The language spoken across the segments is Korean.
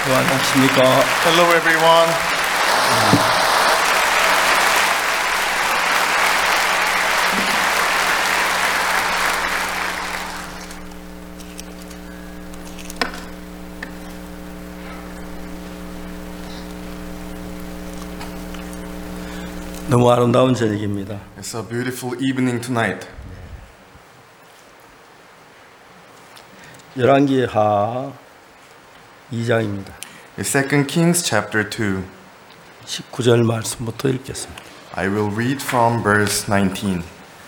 안녕하십니까. Hello everyone. 너무 아름다운 저녁입니다. It's a beautiful evening tonight. 열왕기하 2장입니다. It's 2 Kings chapter 2. 19절 말씀부터 읽겠습니다. I will read from verse 19.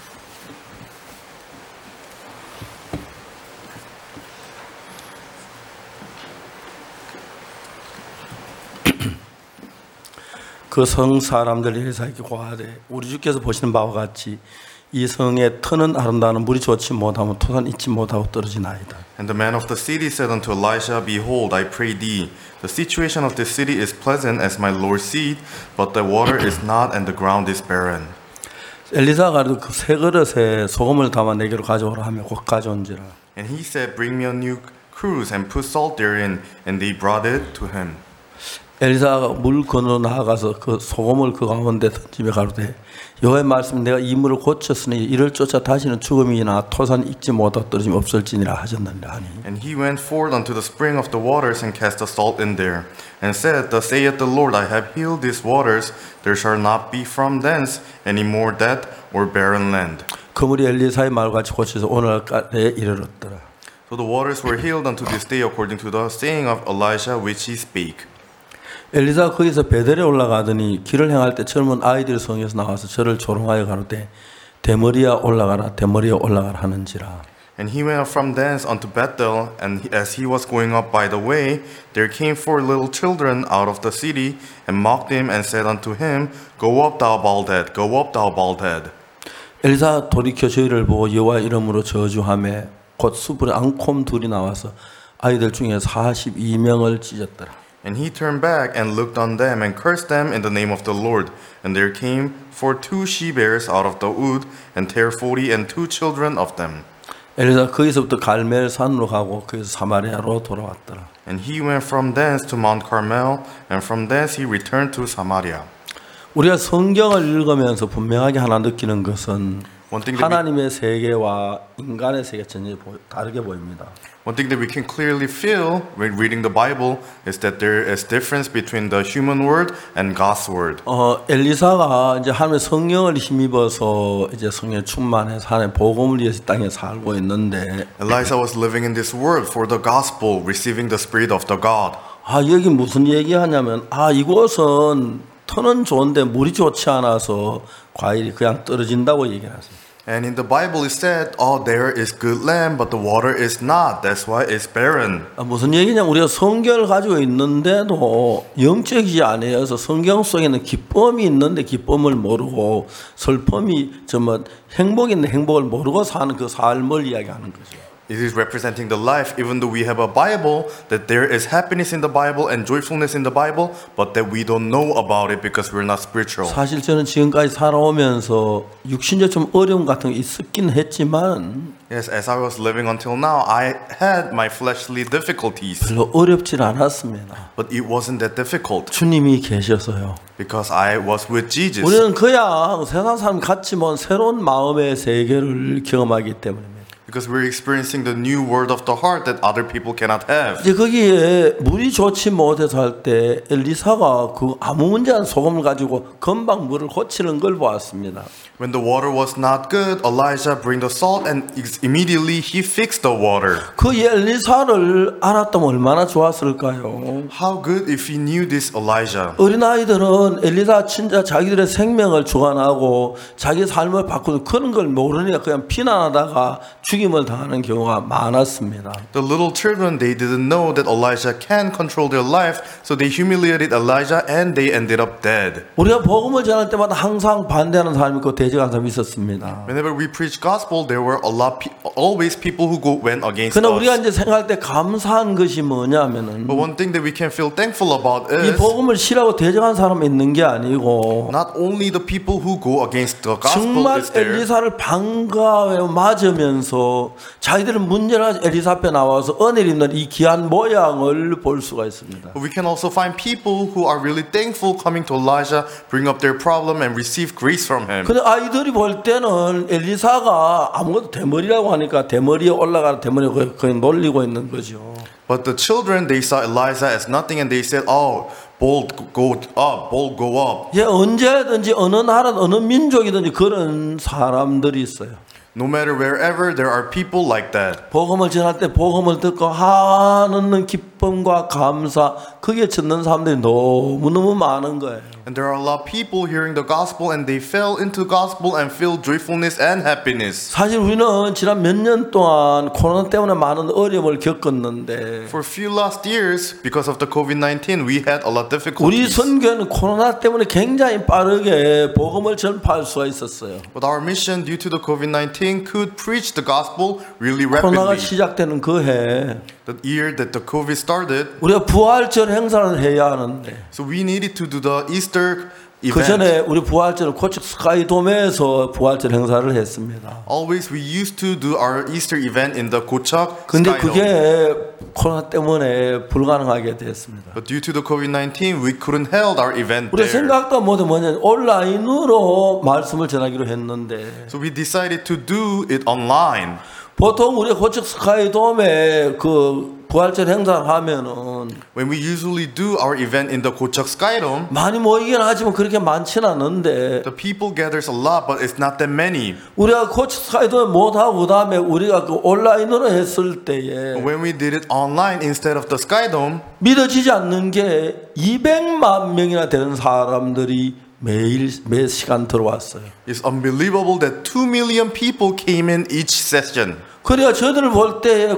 그 성 사람들이 엘리사에게 고하되 우리 주께서 보시는 바와 같이 이 성에 터는 아름다운 물이 좋지 못하면 토산 잊지 못하고 떨어지나이다. And the man of the city said unto Elisha, Behold, I pray thee, the situation of this city is pleasant as my Lord seeth, but the water is not and the ground is barren. 엘리사가 그 새 그릇에 소금을 담아 내게로 가져오라 하며 곧 가져온지라. And he said, Bring me a new cruse and put salt therein, and they brought it to him. 엘리사가 물 건너 나아가서 그 소금을 그 가운데 던지며 가로되 여호와의 말씀 내가 이 물을 고쳤으니 이를 쫓아 다시는 죽음이나 토산 잊지 못하고 떨어짐이 없을지니라 하셨느니라 하니. And he went forth unto the spring of the waters and cast the salt in there, and said, Thus saith the Lord, I have healed these waters, there shall not be from thence any more death or barren land. 그 물이 엘리사의 말같이 고쳐서 오늘까지에 이르렀더라. So the waters were healed unto this day according to the saying of Elisha which he spake. 엘리사가 거기서 베델에 올라가더니 길을 행할 때 젊은 아이들이 성에서 나와서 저를 조롱하여 가로되 대머리야 올라가라 대머리야 올라가라 하는지라. And he went up from thence unto Bethel, and as he was going up by the way, there came 4 little children out of the city, and mocked him, and said unto him, Go up, thou bald head, go up, thou bald head. 엘리사가 돌이켜 저희를 보고 여호와 이름으로 저주하며 곧 숯불에 앙콤 둘이 나와서 아이들 중에 42명을 찢었더라. And he turned back and looked on them and cursed them in the name of the Lord. And there came 2 she-bears out of the wood and bare 42 children of them. 엘리사가 거기서부터 갈멜 산으로 가고 거기서 사마리아로 돌아왔더라. And he went from thence to Mount Carmel, and from thence he returned to Samaria. 우리가 성경을 읽으면서 분명하게 하나 느끼는 것은 하나님의 세계와 인간의 세계가 전혀 다르게 보입니다. One thing that we can clearly feel when reading the Bible is that there is difference between the human word and God's word. 엘리사가 이제 하나님의 성령을 힘입어서 이제 성령 충만해서 하나님의 복음을 위해서 땅에 살고 있는데 Elisha was living in this world for the gospel, receiving the spirit of the God. 여기 무슨 얘기하냐면 이곳은 터는 좋은데 물이 좋지 않아서 과일이 그냥 떨어진다고 얘기를 하세요. And in the Bible it said, oh, there is good land, but the water is not. That's why it's barren. 무슨 얘기냐면 우리가 성경을 가지고 있는데도 영적이지 않아서 성경 속에는 기쁨이 있는데 기쁨을 모르고 슬픔이 행복이 있는데 행복을 모르고 사는 그 삶을 이야기하는 거죠. It is representing the life, even though we have a Bible, that there is happiness in the Bible and joyfulness in the Bible, but that we don't know about it because we're not spiritual. 사실 저는 지금까지 살아오면서 육신적 좀 어려움 같은 게 있었긴 했지만 Yes, as I was living until now, I had my fleshly difficulties. 별로 어렵진 않았습니다. But it wasn't that difficult. 주님이 계셔서요. Because I was with Jesus. 우리는 그냥 세상 사람 같지만 새로운 마음의 세계를 경험하기 때문입니다. Because we're experiencing the new word of the heart that other people cannot have. 이제 거기에 물이 좋지 못해서 할 때 엘리사가 그 아무 문제 안 소금을 가지고 금방 물을 고치는 걸 보았습니다. When the water was not good, Elijah bring the salt and immediately he fixed the water. 그 엘리사를 알았다면 얼마나 좋았을까요? How good if he knew this Elijah. 어린아이들은 엘리사 진짜 자기들의 생명을 주관하고 자기 삶을 바꾸는 그런 걸 모르니까 그냥 비난하다가 죽임을 당하는 경우가 많았습니다. The little children, they didn't know that Elijah can control their life, so they humiliated Elijah and they ended up dead. 우리가 복음을 전할 때마다 항상 반대하는 사람이 있고 대적하는 사람이 있었습니다. Whenever we preach gospel, there were always people who went against 그러나 우리가 us. 이제 생각할 때 감사한 것이 뭐냐면은 But one thing that we can feel thankful about 이 is 복음을 싫어하고 대적하는 사람이 있는 게 아니고 not only the people who go against the gospel 정말 is there. 엘리사를 반가워 맞으면서 통해서 자기들은 문제나 엘리사 앞에 나와서 은혜를 입는 이 귀한 모양을 볼 수가 있습니다. But we can also find people who are really thankful coming to Elijah, bring up their problem and receive grace from him. 근데 아이들이 볼 때는 엘리사가 아무것도 대머리라고 하니까 대머리에 올라가는 대머리에 거의 놀리고 있는 거죠. But the children, they saw Elijah as nothing and they said, oh, bold go up, bold go up. 예, 언제든지 어느 나라, 어느 민족이든지 그런 사람들이 있어요. No matter wherever, there are people like that. 복음을 전할 때 복음을 듣고 하는 기쁨과 감사, 거기에 젖는 사람들이 너무너무 많은 거예요. And there are a lot of people hearing the gospel and they fell into the gospel and feel joyfulness and happiness. 사실 우리는 지난 몇 년 동안 코로나 때문에 많은 어려움을 겪었는데 For a few last years, because of the COVID-19, we had a lot of 우리 difficulties. 선교는 코로나 때문에 굉장히 빠르게 복음을 전파할 수가 있었어요. But our mission, due to the COVID-19, could preach the gospel really 코로나가 rapidly. 시작되는 그 해 The year that the COVID started, 우리가 부활절 행사를 해야 하는데 so we needed to do the Easter 그 event. 전에 우리 부활절은 고척 스카이돔에서 부활절 행사를 했습니다. Always we used to do our Easter event in the Kochak 근데 Skydome. 그게 코로나 때문에 불가능하게 됐습니다. But due to the COVID-19, we couldn't held our event 우리 there. 생각도 못해 뭐냐 온라인으로 말씀을 전하기로 했는데 So we decided to do it online. 보통 우리 고척 스카이돔에 그 부활절 행사를 하면은 When we usually do our event in the Kochak Skydome, 많이 모이긴 하지만 그렇게 많지는 않은데 the people gathers a lot, but it's not that many. 우리가 고척 스카이돔에 못하고 그다음에 우리가 그 온라인으로 했을 때에 When we did it online instead of the Skydome, 믿어지지 않는 게 200만 명이나 되는 사람들이 매 시간 들어왔어요. it's unbelievable that 2 million people came in each session. 그래야 저들을 볼 때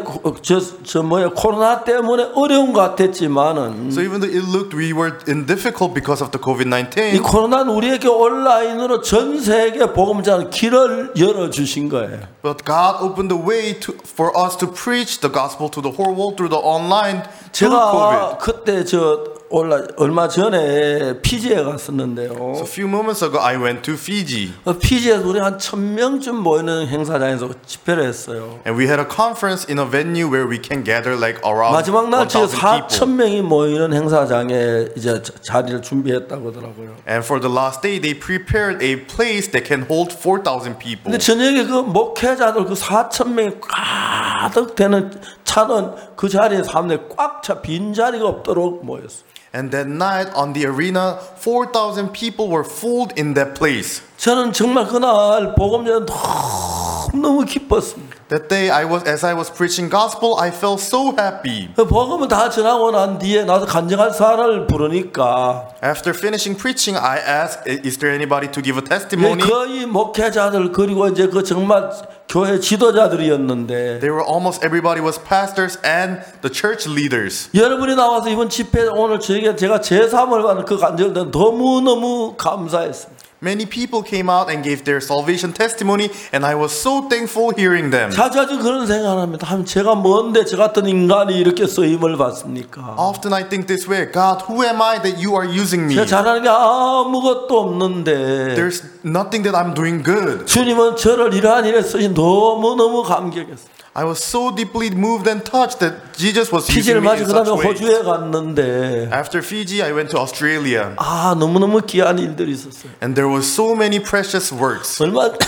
코로나 때문에 어려운 것 같았지만은 So even though it looked we were in difficult because of the 이 COVID-19, 코로나는 우리에게 온라인으로 전 세계 복음자는 길을 열어 주신 거예요. but God opened the way for us to preach the gospel to the whole world through the online through 제가 COVID. 그때 얼마 전에 피지에 갔었는데요. So a few moments ago, I went to Fiji, 피지에서 우리 한 1,000명쯤 모이는 행사장에서 집회를 했어요. and we had a conference in a venue where we can gather like around 마지막 날 1,000 people. 4,000명이 모이는 행사장에 이제 자리를 준비했다고 하더라고요. And for the last day, they prepared a place that can hold 4,000 people. 근데 저녁에 그 목회자들 그 4,000명이 가득 되는 차는 그 자리에 사람들이 꽉 차 빈자리가 없도록 모였어요. And that night on the arena, 4,000 people were filled in that place. 저는 정말 그날 복음 전에 너무 기뻤습니다. That day, as I was preaching gospel, I felt so happy. 그 복음을 다 전하고 난 뒤에 나도 간증할 사람을 부르니까 After finishing preaching, I asked, "Is there anybody to give a testimony?" 거의 목회자들 그리고 이제 그 정말 교회 지도자들이었는데 They were almost everybody was pastors and the church leaders. 여러분이 나와서 이번 집회 오늘 제가 제3을 받는 그 간증을 듣는 너무너무 감사했습니다. Many people came out and gave their salvation testimony, and I was so thankful hearing them. 자주 그런 생각을 합니다. 제가 뭔데 저 같은 인간이 이렇게 쓰임을 받습니까? Often I think this way, God, who am I that you are using me? 제가 잘하는 게 아무것도 없는데 There's nothing that I'm doing good. 주님은 저를 이러한 일에 쓰신 너무너무 감격했어요. I was so deeply moved and touched that Jesus was 피지를 using me in 마치고 그 다음에 such ways. 호주에 갔는데 After Fiji, I went to Australia, 너무너무 귀한 일들이 있었어요. and there was so many precious works.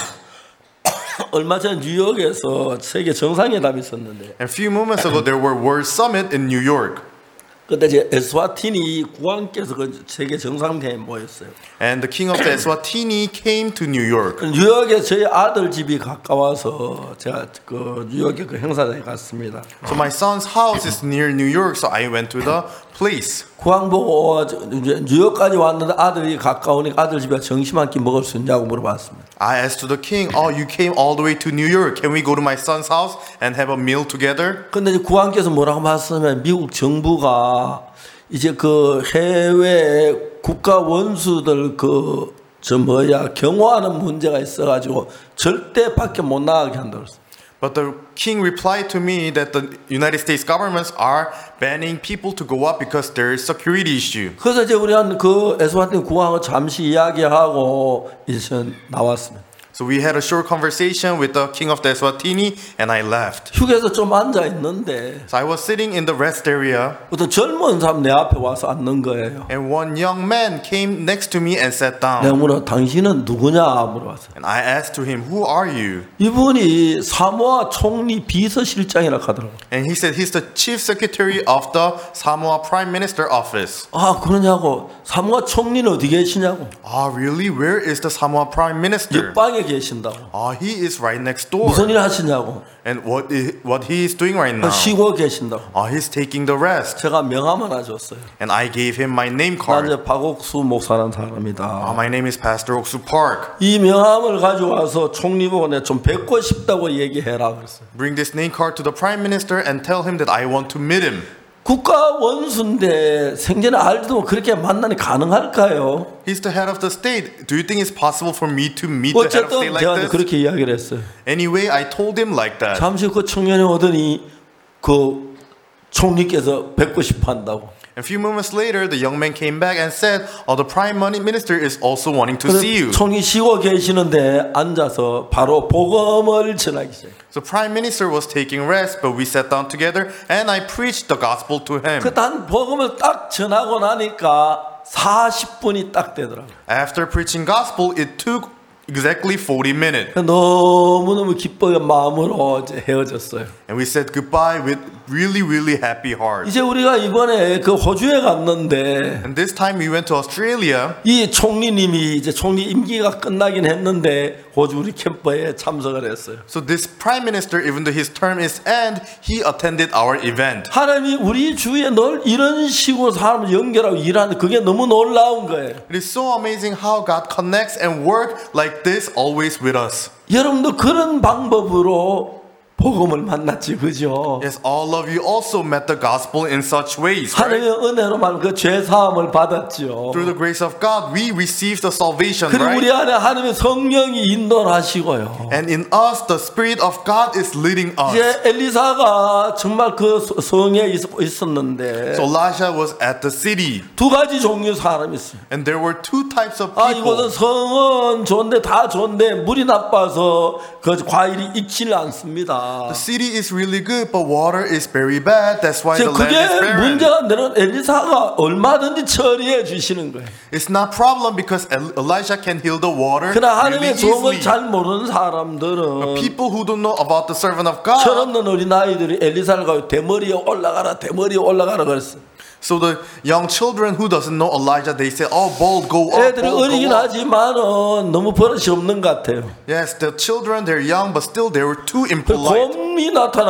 얼마 전 뉴욕에서 세계 정상회담이 있었는데 A few moments ago, there were World Summit in New York. 그때 이제 에스와티니 국왕께서 그 세계 정상회의에 모였어요. And the king of the Eswatini came to New York. 뉴욕에 저희 아들 집이 가까워서 제가 그 뉴욕에 그 행사장에 갔습니다. So my son's house is near New York, so I went to the place. 국왕 보고 뉴욕까지 왔는데 아들이 가까우니까 아들 집에 점심 한 끼 먹을 수 있냐고 물어봤습니다. I asked to the king, "Oh, you came all the way to New York. Can we go to my son's house and have a meal together?" 근데 이제 국왕께서 뭐라고 말씀하면 미국 정부가 이제 그 해외 국가 원수들 경호하는 문제가 있어가지고 절대 밖에 못 나가게 한다고 했어요. But the king replied to me that the United States governments are banning people to go up because there is security issue. 그래서 이제 우리 한 그 에스와티니 국왕하고 잠시 이야기하고 이제 나왔습니다. So we had a short conversation with the king of the Eswatini and I left. 휴게소 좀 앉아 있는데 So I was sitting in the rest area 어떤 젊은 사람 내 앞에 와서 앉는 거예요. and one young man came next to me and sat 내가 down. 물어 당신은 누구냐 물어봤어요. And I asked to him, who are you? 이분이 사모아 총리 비서실장이라 하더라고요. And he said he's the chief secretary of the Samoa Prime Minister office. 아 그러냐고 사모아 총리는 어디 계시냐고. Ah, really? Where is the Samoa Prime Minister? 옆방에 계신다고. Ah, he is right next door. 무슨 일 하시냐고. And what he is doing right now? 쉬고 계신다고. Ah, he's taking the rest. 제가 명함 하나 줬어요. And I gave him my name 나 card. 이제 박옥수 목사라는 Ah, 사람이다. my name is Pastor Oksu Park. 이 명함을 가져와서 총리 보고 내가 좀 뵙고 싶다고 얘기해라 그랬어요. Bring this name card to the Prime Minister and tell him that I want to meet him. 국가 원수인데 생전에 알지도 그렇게 만나니 가능할까요? He's the head of the state. Do you think it's possible for me to meet the head of 어쨌든 state like 제가 this? 그렇게 이야기를 했어요. Anyway, I told him like that. 잠시 그 청년이 오더니 그 총리께서 뵙고 싶어 한다고. A few moments later, the young man came back and said, "Oh, the Prime Minister is also wanting to see you." 총리 쉬고 계시는데 앉아서 바로 복음을 전하기 시작해요. So Prime Minister was taking rest, but we sat down together and I preached the gospel to him. 그단 복음을 딱 전하고 나니까 40분이 딱 되더라고요. After preaching gospel, it took exactly 40 minutes. 너무너무 기뻐의 마음으로 이제 헤어졌어요. And we said goodbye with really happy hearts. 이제 우리가 이번에 그 호주에 갔는데 And this time we went to Australia. 이 총리님이 이제 총리 임기가 끝나긴 했는데 호주 우리 캠프에 참석을 했어요. So this Prime Minister, even though his term is end, he attended our event. 하나님이 우리 주위에 늘 이런 식으로 사람을 연결하고 일하는 그게 너무 놀라운 거예요. It is so amazing how God connects and works like this always with us. 여러분도 그런 방법으로 복음을 만났지, 그죠? Yes, all of you also met the gospel in such ways, right? 하나님의 은혜로만 그 죄 사함을 받았죠. Through the grace of God, we received the salvation, 그리고 우리 right? 안에 하나님의 성령이 인도를 하시고요. And in us, the Spirit of God is leading us. 이제 엘리사가 정말 그 성에 있었는데 So Elijah was at the city, 두 가지 종류 사람이 있어요. and there were two types of 아, 이곳은 people. 성은 좋은데 다 좋은데 물이 나빠서 그 과일이 익지를 않습니다. The city is really good, but water is very bad. That's why the land 그게 is barren. 문제가 안 되는 엘리사가 얼마든지 처리해 주시는 거예요. It's not problem because Elijah can heal the water 그러나 really 하나님의 종을 easily. 잘 모르는 사람들은 People who don't know about the servant of God, 철없는 어린 아이들이 엘리사를 가지고 대머리에 올라가라 대머리에 올라가라 그랬어. so the young children who doesn't know Elijah, they say, "Oh, bold, go up, 애들이 bold, 어리긴 go up." 하지만은 너무 버릇이 없는 것 같아요. Yes, the children, they're young, but still they were too 그 impolite. 곰이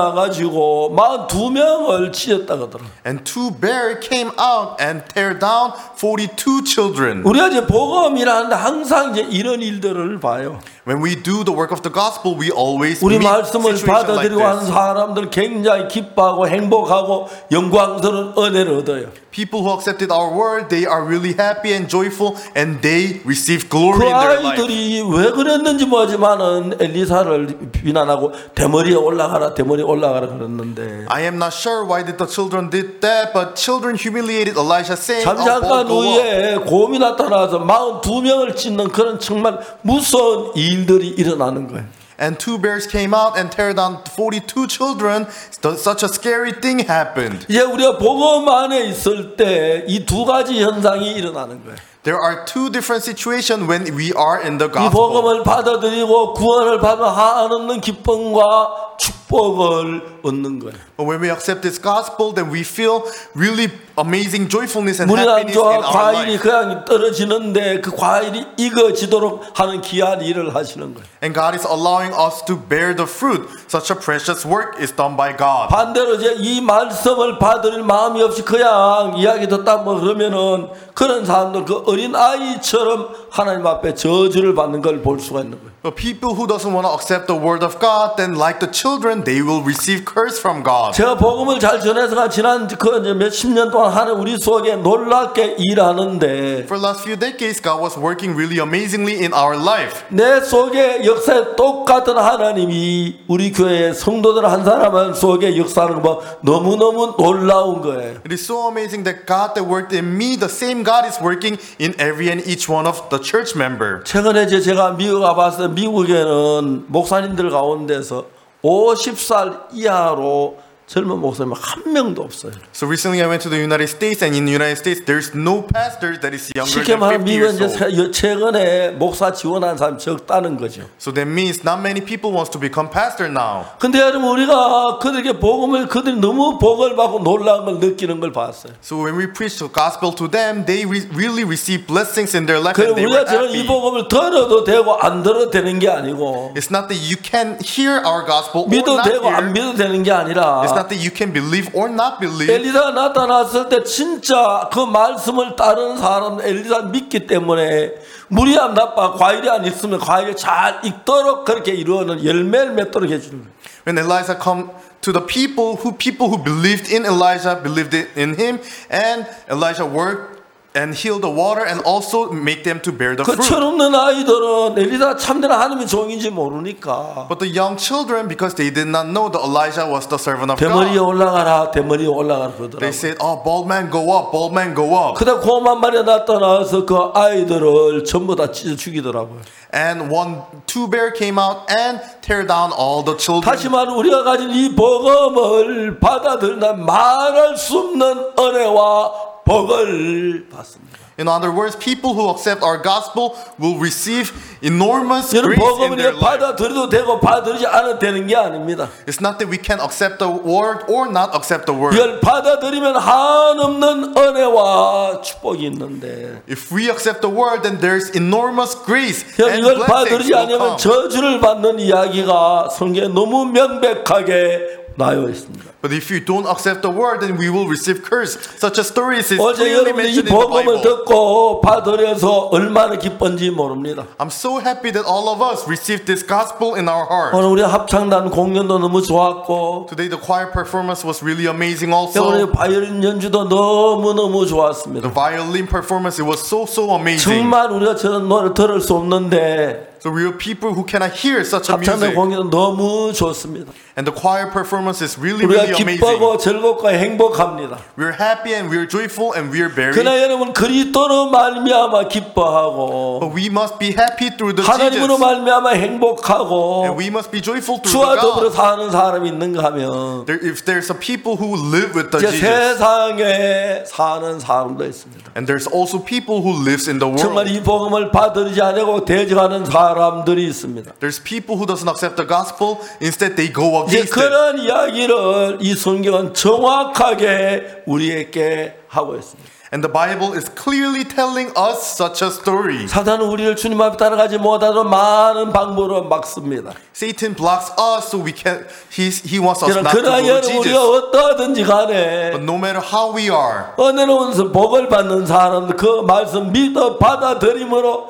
나타나가지고 42명을 치셨다 그러더라. And two bears came out and tear down 42 children. 우리가 이제 복음이라는데 항상 이제 이런 일들을 봐요. When we do the work of the gospel, we always 우리 meet 말씀을 situations like 받아들이고 하는 this. 사람들 굉장히 기뻐하고 행복하고 영광스러운 은혜를 얻어요. People who accepted our word, they are really happy and joyful, and they receive glory 그 in their life. 아이들이 왜 그랬는지 모르지만은 엘리사를 비난하고 대머리에 올라가라 대머리에 올라가라 그랬는데 I am not sure why did the children did that, but children humiliated Elijah, saying, 잠깐 "Oh, bold, go up." 후에 곰이 나타나서 42명을 찢는 그런 정말 무서운 일들이 일어나는 거예요. And two bears came out and tear down 42 children. Such a scary thing happened. 이제 우리가 복음 안에 있을 때 이 두 가지 현상이 일어나는 거예요. There are two different situations when we are in the 이 gospel. 복음을 받아들이고 구원을 받으면 한없는 기쁨과 축복을 얻는 거예요. But when we accept this gospel, then we feel really amazing joyfulness and 물이 happiness in 안좋아 our 과일이 life. 그냥 떨어지는데 그 과일이 익어지도록 하는 귀한 일을 하시는 거예요. And God is allowing us to bear the fruit. Such a precious work is done by God. 반대로 이제 이 말씀을 받을 마음이 없이 그냥 이야기 듣다 뭐 그러면은 그런 사람들 그 어린 아이처럼 하나님 앞에 저주를 받는 걸 볼 수가 있는 거예요. But people who doesn't want to accept the word of God, then like the children, they will receive curse from God. 제가 복음을 잘 전해서 지난 그 몇십 년 동안 하는 우리 속에 놀랍게 일하는데 For the last few decades, God was working really amazingly in our life. 내 속에 역사에 똑같은 하나님이 우리 교회의 성도들 한 사람 속에 역사하는 거 너무너무 놀라운 거예요. It is so amazing that God that worked in me, the same God is working in every and each one of the church member. 최근에 제가 미국 가봤을 때 미국에는 목사님들 가운데서 50살 이하로 젊은 목사님 한 명도 없어요. So recently I went to the United States, and in the United States there's no pastor that is younger 쉽게 than 말하면 50 years 미국은 old. 이제 최근에 목사 지원한 사람이 적다는 거죠. So that means not many people wants to become pastor now. 근데 여러분 우리가 그들에게 복음을 그들이 너무 복을 받고 놀라운 걸 느끼는 걸 봤어요. So when we preach the gospel to them, they really receive blessings in their life, 그럼 and they were 우리가 저는 이 happy. 복음을 들어도 되고 안 들어도 되는 게 아니고 It's not that you can hear our gospel or 믿어도 not 되고 안 hear. 믿어도 되는 게 아니라 It's not that you can believe or not believe. 엘리사가 나타났을 때 진짜 그 말씀을 따르는 사람 엘리사 믿기 때문에 물이 안 나빠 과일이 안 있으면 과일이 잘 익도록 그렇게 이루어는 열매를 맺도록 해주는 거예요. When Elijah come to the people who believed in Elijah, believed in him, and Elijah worked and healed the water and also make them to bear the 그 fruit. 철없는 아이들은 엘리사 참된 하나님의 종인지 모르니까 But the young children, because they did not know that Elijah was the servant of 대머리에 God, 올라가라 대머리에 올라가라 they 그러더라고요. said, "Oh, bald man, go up! Bald man, go up!" 그다 곰 한 마리 나타나서 그 아이들을 전부 다 찢어 죽이더라고요. And two bear came out and tear down all the children. 다시 말해 우리가 가진 이 복음을 받아들이는 말할 수 없는 은혜와 복을 받습니다. In other words, people who accept our gospel will receive enormous 여러분 grace in 복음을 their life. 받아들여도 되고 받아들이지 않아도 되는 게 아닙니다. It's not that we can accept the word or not accept the word. 이걸 받아들이면 한없는 은혜와 축복이 있는데 If we accept the word, then there's enormous grace 여러분 and 이걸 blessings 받아들이지 will 않으면 come. 저주를 받는 이야기가 성경에 너무 명백하게 나와 있습니다. But if you don't accept the word, then we will receive curse. Such a story is 어제 clearly 여러분이 이 mentioned in the 복음을 Bible. 듣고 받아들여서 얼마나 기쁜지 모릅니다. I'm so happy that all of us received this gospel in our heart. 오늘 우리 합창단 공연도 너무 좋았고 Today the choir performance was really amazing 오늘 also. 바이올린 연주도 너무너무 좋았습니다. The violin performance, it was so amazing. 정말 우리가 저런 노래를 들을 수 없는데 So we are people who cannot hear such a 합창단 music. 공연은 너무 좋습니다. And the choir performance is really 우리가 amazing. 기뻐하고 즐겁고 행복합니다. We're happy and we're joyful and we're very. 그러나 여러분 그리스도로 말미암아 기뻐하고 But we must be happy through the 하나님으로 Jesus. 말미암아 행복하고 And we must be joyful through 주와 the 더불어 God. 사는 사람이 있는가 하면 If there's a people who live with the 이제 Jesus, 세상에 사는 사람도 있습니다. and there's also people who lives in the 정말 world. 이 복음을 받아들이지 않고 대적하는 사람들이 있습니다. There's people who doesn't accept the gospel. Instead, they go 이제 against it. 그런 이야기를 이 성경은 정확하게 우리에게 하고 있습니다. And the Bible is clearly telling us such a story. 사단은 우리를 주님 앞에 따라가지 못하도록 많은 방법으로 막습니다. Satan blocks us so we can. He wants us not to 그러나 go to 여러분 우리가 Jesus. 어떠하든지 간에 But no matter how we are, 은혜로운 복을 받는 사람들 그 말씀 믿어 받아들임으로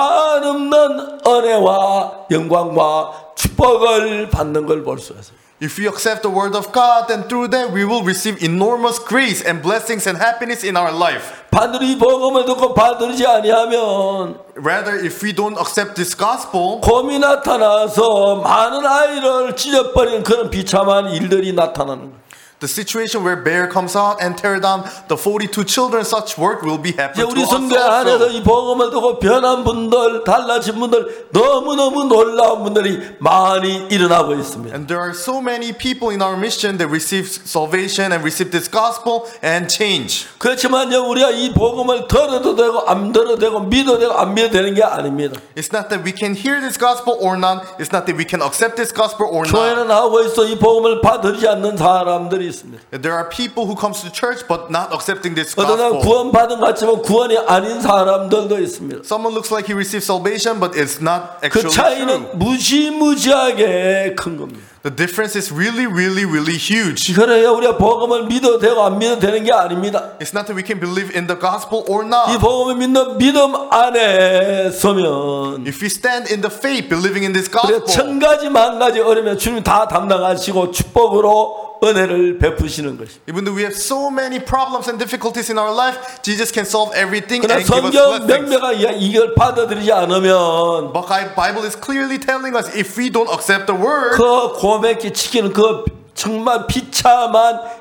한없는 은혜와 영광과 축복을 받는 걸 볼 수 있어요. if we accept the word of God, then through that we will receive enormous grace and blessings and happiness in our life. 반드시 이 복음을 듣고 받아들이지 아니하면 Rather, if we don't accept this gospel, 곰이 나타나서 많은 아이를 찢어버리는 그런 비참한 일들이 나타나는 거예요. the situation where bear comes out and tear down the 42 children, such work will be 이제 happening to 우리 us 성교 안에서 also. 이 복음을 듣고 변한 분들, 달라진 분들, 너무너무 놀라운 분들이 많이 일어나고 있습니다. And there are so many people in our mission that receive salvation and receive this gospel and change. 그렇지만요, 우리가 이 복음을 들어도 되고 안 들어도 되고 믿어도 되고 안 믿어도 되는 게 아닙니다. It's not that we can hear this gospel or not. It's not that we can accept this gospel or not. 교회는 나오고 있어 이 복음을 받아들이지 않는 사람들이 있습니다. There are people who comes to church but not accepting this 어떤 사람 gospel. 구원받은 것 같지만 구원이 아닌 사람들도 있습니다. Someone looks like he received salvation, but it's not 그 actually true. 차이는 무지무지하게 큰 겁니다. The difference is really huge. 그래요, 우리가 복음을 믿어도 되고 안 믿어도 되는 게 아닙니다. It's not that we can believe in the gospel or 이 not. 복음을 믿는 믿음 안에 서면 If we stand in the faith, believing in this 우리가 gospel, 천 가지 만 가지 어려면 주님 다 담당하시고 축복으로 은혜를 베푸시는 것입니다. even though we have so many problems and difficulties in our life, Jesus can solve everything 그러나 and give us 성경 blessings. 명백하게 이걸 받아들이지 않으면 But the Bible is clearly telling us if we don't accept the word, 그 고백기 치키는 그 정말 비참한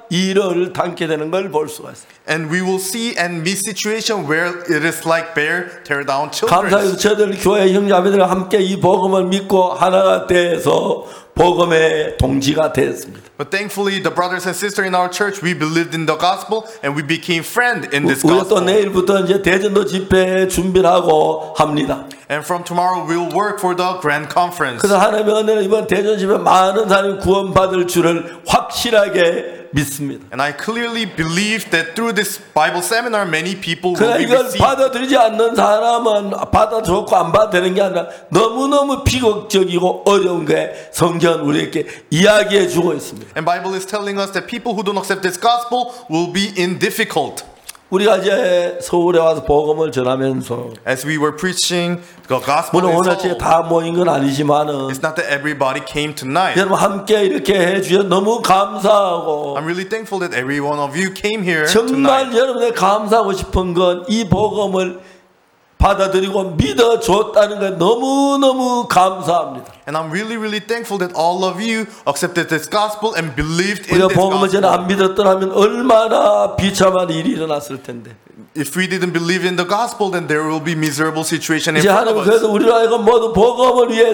이를 당게 되는 걸 볼 수가 있습니다. And we will see and meet situation where it is like bear tear down children. 감사해서 저희들 교회 형제자매들과 함께 이 복음을 믿고 하나가 돼서 복음의 동지가 됐습니다. But thankfully, the brothers and sisters in our church, we believed in the gospel and we became friends in this 우리가 또 gospel. 내일부터 이제 대전도 집회 준비를 하고 합니다. And from tomorrow, we'll work for the grand conference. 그래서 하나님의 은혜는 이번 대전 집회 많은 사람이 구원받을 줄을 확실하게 믿습니다. And I clearly believe that through this Bible seminar, many people will 그러나 be 이걸 received. 받아들이지 않는 사람은 받아 좋고 안 받아 되는 게 아니라 너무너무 비극적이고 어려운 게 성경은 우리에게 이야기해 주고 있습니다. And Bible is telling us that people who don't accept this gospel will be in difficult. 우리가 이제 서울에 와서 복음을 전하면서 As we were preaching the gospel 물론 in 오늘 Seoul, 다 모인 건 아니지만은 it's not that everybody came tonight. 여러분 함께 이렇게 해주셔서 너무 감사하고 I'm really thankful that every one of you came here 정말 tonight. 여러분의 감사하고 싶은 건 이 복음을 받아들이고 믿어줬다는 게 너무너무 감사합니다. And I'm really thankful that all of you accepted this gospel and believed in 우리가 this 복음을 전에 gospel. 안 믿었더라면 얼마나 비참한 일이 일어났을 텐데. If we didn't believe in the gospel, then there will be miserable situation in 이제 front 하나님은 of us. 그래서 우리로 하여금 모두 복음을 위해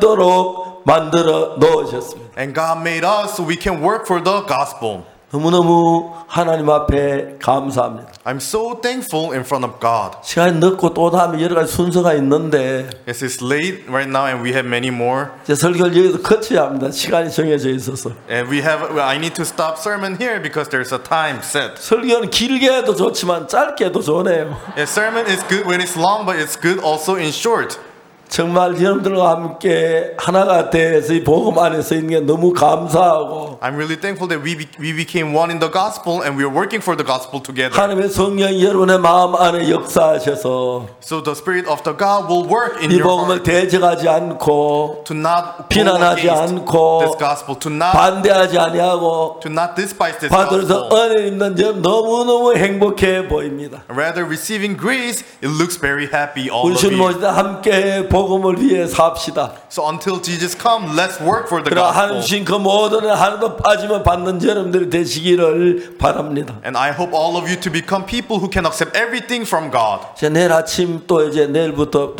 살도록 만들어 놓으셨습니다. And God made us so we can work for the gospel. 너무너무 하나님 앞에 감사합니다. I'm so thankful in front of God. 시간이 늦고 또 다음에 여러 가지 순서가 있는데 Yes, it's late right now and we have many more. 이제 설교를 여기서 거쳐야 합니다. 시간이 정해져 있어서. And I need to stop sermon here because there's a time set. 설교는 길게 해도 좋지만 짧게 해도 좋네요. A sermon is good when it's long, but it's good also in short. 정말 여러분들과 함께 하나가 돼서 이 복음 안에서 있는 게 너무 감사하고 I'm really thankful that we became one in the gospel and we are working for the gospel together. 하나님의 성령이 여러분의 마음 안에 역사하셔서 So the Spirit of the God will work in 이 your 복음을 heart 대적하지 않고 to not go 비난하지 against 않고 this gospel, to 반대하지 아니하고 despise this 받으면서 gospel. 은혜 입는 점 너무너무 행복해 보입니다. Rather receiving grace, it looks very happy all 우리 of 주님 you. 오실 때 함께 복음을 위해 삽시다. So until Jesus come, let's work for the 그러나 하나님 gospel. 주신 그 모든 하나도 빠지면 받는 여러분들이 되시기를 바랍니다. And I hope all of you to become people who can accept everything from God. 이제 내일 아침 또 이제 내일부터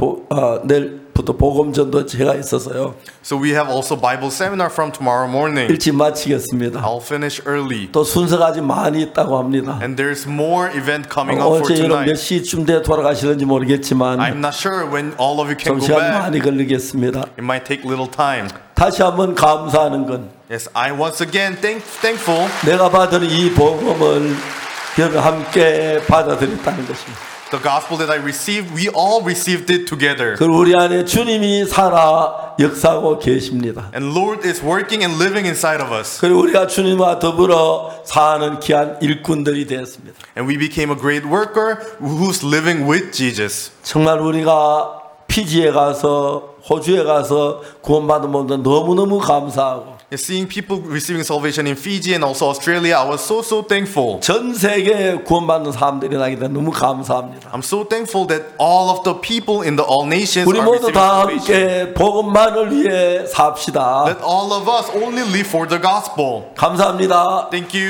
복음 전도 제가 있어서요. So we have also Bible seminar from tomorrow morning. 일찍 마치겠습니다. I'll finish early. 또 순서가 아직 많이 있다고 합니다. And there's more event coming up for 어제 이런 몇 tonight. 시쯤 돼 돌아가시는지 모르겠지만 I'm not sure when all of you can 좀 go 시간 back. 많이 걸리겠습니다. It might take little time. 다시 한번 감사하는 건 Yes, I once again thankful 내가 받은 이 복음을 여러분 함께 받아들였다는 것입니다. the gospel that I received. We all received it together. 그리고 우리 안에 주님이 살아 역사하고 계십니다. And Lord is working and living inside of us. 그리고 우리가 주님과 더불어 사는 귀한 일꾼들이 되었습니다. And we became a great worker who's living with Jesus. 정말 우리가 피지에 가서 호주에 가서 구원받은 분들 너무너무 감사하고 And seeing people receiving salvation in Fiji and also Australia, I was so thankful. 전 세계에 구원받는 사람들이 나기 때문에 너무 감사합니다. I'm so thankful that all of the people in the all nations 우리 are 모두 receiving 다 salvation. 함께 복음만을 위해 삽시다. Let all of us only live for the gospel. 감사합니다. Thank you.